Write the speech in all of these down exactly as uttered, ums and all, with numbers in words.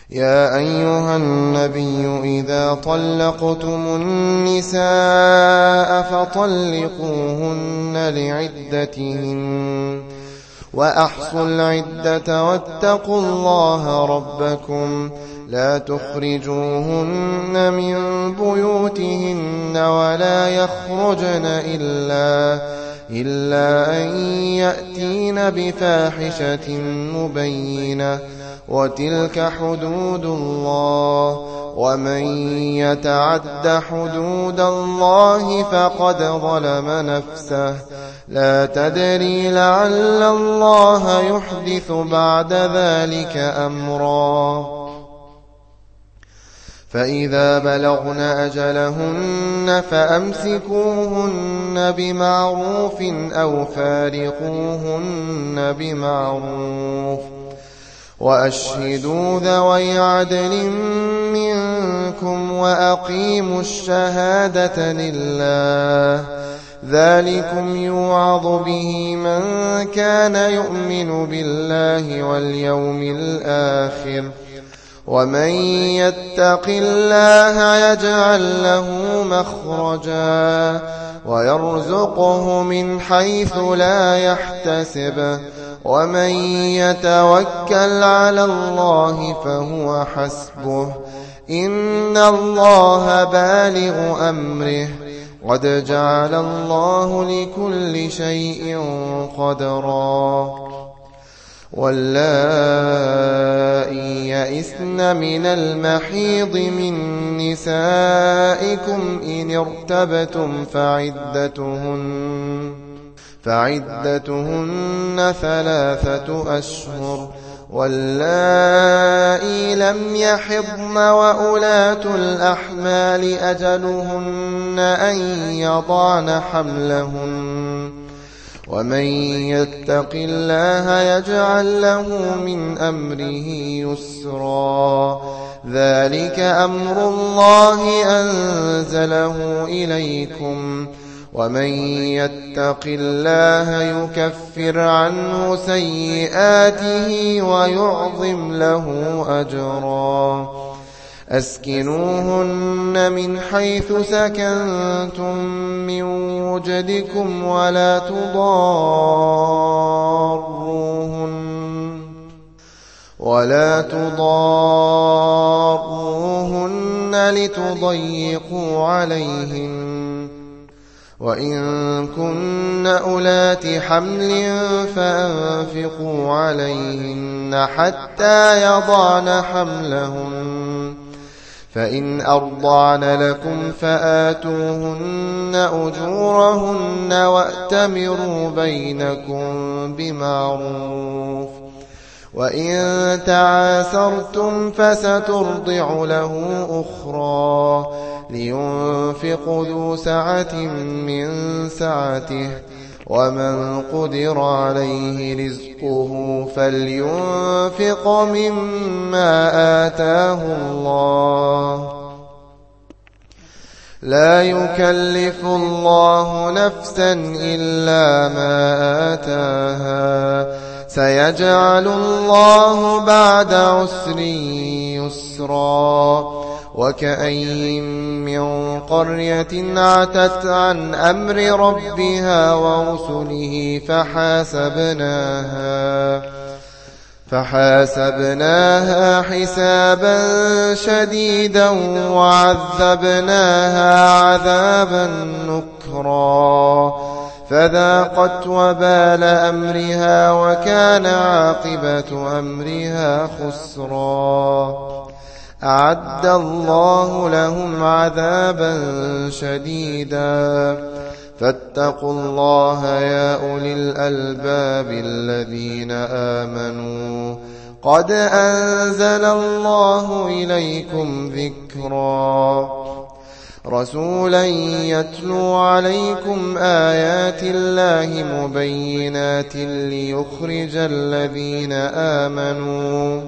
يا أيها النبي إذا طلقتم النساء فطلقوهن لعدتهن وأحصوا العدة واتقوا الله ربكم لا تخرجوهن من بيوتهن ولا يخرجن إلا, إلا أن يأتين بفاحشة مبينة وتلك حدود الله ومن يتعد حدود الله فقد ظلم نفسه لا تدري لعل الله يحدث بعد ذلك أمرا فإذا بلغن أجلهن فأمسكوهن بمعروف أو فارقوهن بمعروف وأشهدوا ذوي عدل منكم وأقيموا الشهادة لله ذلكم يوعظ به من كان يؤمن بالله واليوم الآخر ومن يتق الله يجعل له مخرجا ويرزقه من حيث لا يحتسب ومن يتوكل على الله فهو حسبه إن الله بالغ أمره قد جعل الله لكل شيء قدرا واللائي يئسن من المحيض من نسائكم إن ارتبتم فعدتهن فعدتهن ثلاثة أشهر واللائي لم يحضن وأولاة الأحمال أجلهن أن يضعن حملهن ومن يتق الله يجعل له من أمره يسرا ذلك أمر الله أنزله إليكم ومن يتق الله يكفر عنه سيئاته ويعظم له أجرا أسكنوهن من حيث سكنتم من وجدكم ولا تضاروهن ولا تضاروهن لتضيقوا عليهن وإن كن أولات حمل فأنفقوا عليهن حتى يضعن حملهن فإن أرضعن لكم فآتوهن أجورهن وأتمروا بينكم بمعروف وإن تعاسرتم فسترضع له أخرى لينفق ذو سعة من سعته ومن قدر عليه رزقه فلينفق مما آتاه الله لا يكلف الله نفسا إلا ما آتاها سيجعل الله بعد عسر يسرا وكأين من قرية عتت عن أمر ربها ورسله فحاسبناها فحاسبناها حسابا شديدا وعذبناها عذابا نكرا فذاقت وبال أمرها وكان عاقبة أمرها خسرا أعد الله لهم عذابا شديدا فاتقوا الله يا أولي الألباب الذين آمنوا قد أنزل الله إليكم ذكرا رسولا يتلو عليكم آيات الله مبينات ليخرج الذين آمنوا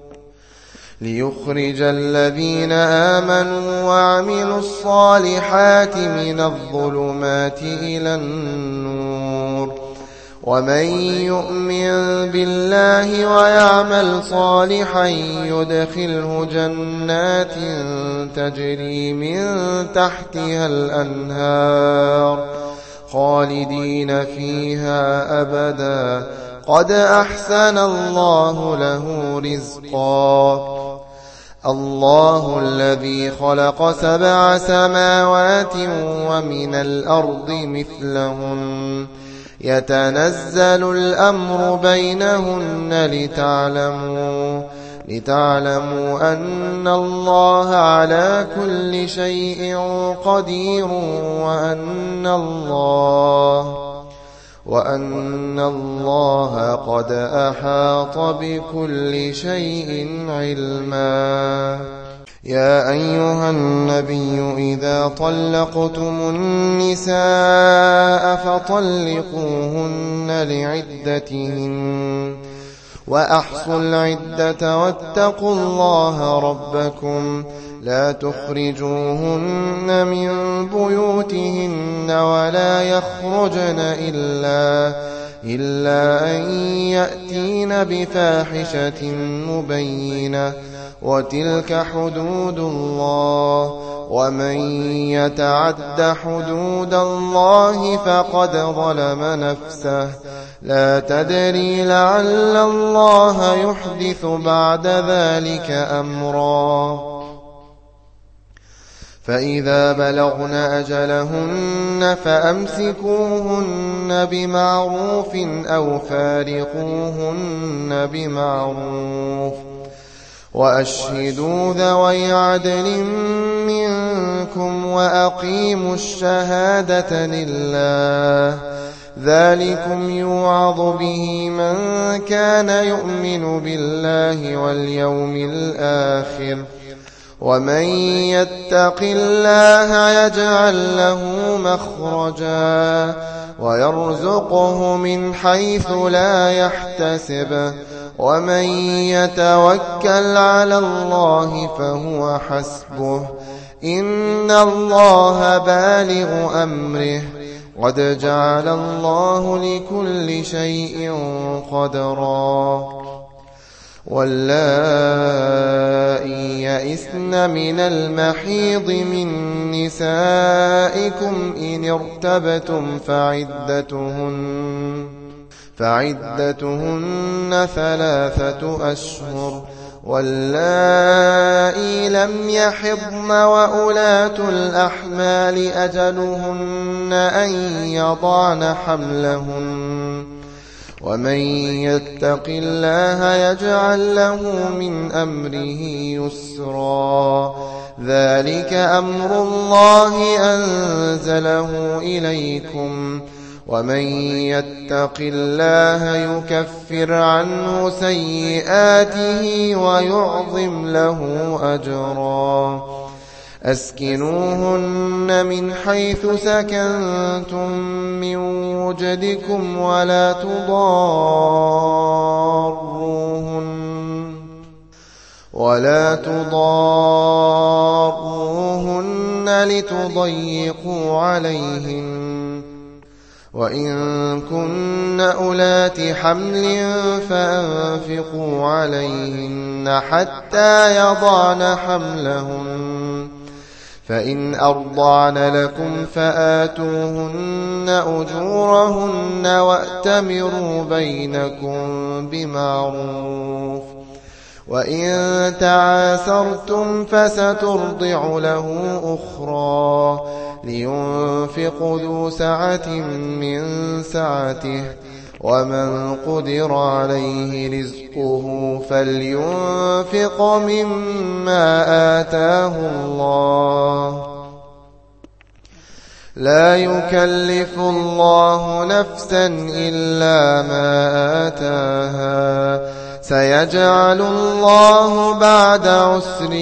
ليخرج الذين آمنوا وعملوا الصالحات من الظلمات إلى النور ومن يؤمن بالله ويعمل صالحا يدخله جنات تجري من تحتها الأنهار خالدين فيها أبدا قد أحسن الله له رزقا الله الذي خلق سبع سماوات ومن الأرض مثلهن يتنزل الأمر بينهن لتعلموا لتعلموا أن الله على كل شيء قدير وأن الله وأن الله قد أحاط بكل شيء علما. يا أيها النبي إذا طلقتم النساء فطلقوهن لعدتهن وأحصوا العدة واتقوا الله ربكم لا تخرجوهن من بيوتهن ولا يخرجن إلا, إلا أن يأتين بفاحشة مبينة وتلك حدود الله ومن يتعد حدود الله فقد ظلم نفسه لا تدري لعل الله يحدث بعد ذلك أمرا. فإذا بلغن أجلهن فأمسكوهن بمعروف أو فارقوهن بمعروف وأشهدوا ذوي عدل منكم وأقيموا الشهادة لله ذلكم يوعظ به من كان يؤمن بالله واليوم الآخر ومن يتق الله يجعل له مخرجا ويرزقه من حيث لا يحتسب ومن يتوكل على الله فهو حسبه إن الله بالغ أمره قد جعل الله لكل شيء قدرا. واللائي يئسن من المحيض من نسائكم إن ارتبتم فعدتهن فعدتهن ثلاثة أشهر واللائي لم يحضن وأولاة الأحمال أجلهن أن يضعن حملهن ومن يتق الله يجعل له من أمره يسرا ذلك أمر الله أنزله إليكم ومن يتق الله يكفر عنه سيئاته ويعظم له أجرا. أسكنوهن من حيث سكنتم من وجدكم ولا تضاروهن ولا تضاروهن لتضيقوا عليهن وإن كن أولات حمل فأنفقوا عليهن حتى يضعن حملهن فإن أرضعن لكم فآتوهن أجورهن وأتمروا بينكم بمعروف وإن تعاسرتم فسترضع له أخرى لينفق ذو سعة من سعته ومن قدر عليه رزقه فلينفق مما آتاه الله لا يكلف الله نفسا إلا ما آتاها سيجعل الله بعد عسر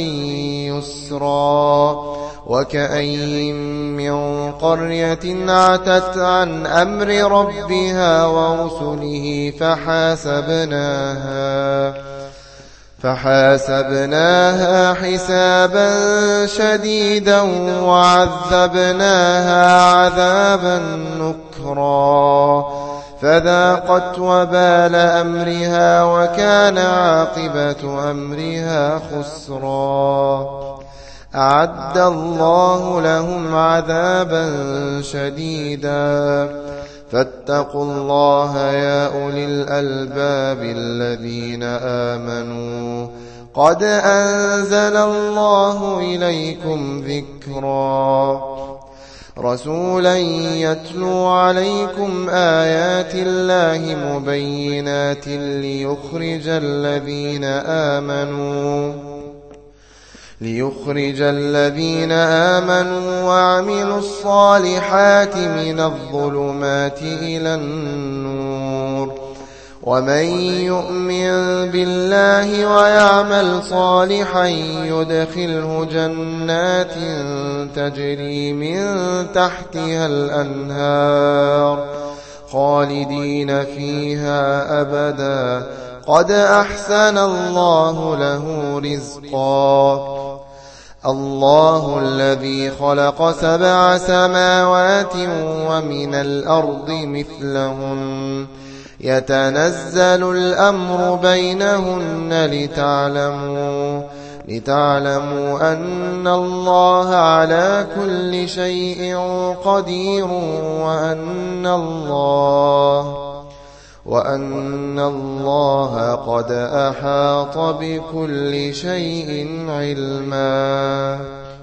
يسرا. وكأين من قرية عتت عن أمر ربها ورسله فحاسبناها فحاسبناها حسابا شديدا وعذبناها عذابا نكرا فذاقت وبال أمرها وكان عاقبة أمرها خسرا. أعد الله لهم عذابا شديدا فاتقوا الله يا أولي الألباب الذين آمنوا قد أنزل الله إليكم ذكرا رسولا يتلو عليكم آيات الله مبينات ليخرج الذين آمنوا ليخرج الذين آمنوا وعملوا الصالحات من الظلمات إلى النور ومن يؤمن بالله ويعمل صالحا يدخله جنات تجري من تحتها الأنهار خالدين فيها أبدا قد أحسن الله له رزقا. الله الذي خلق سبع سماوات ومن الأرض مثلهن يتنزل الأمر بينهن لتعلموا لتعلموا أن الله على كل شيء قدير وأن الله وأن الله قد أحاط بكل شيء علما.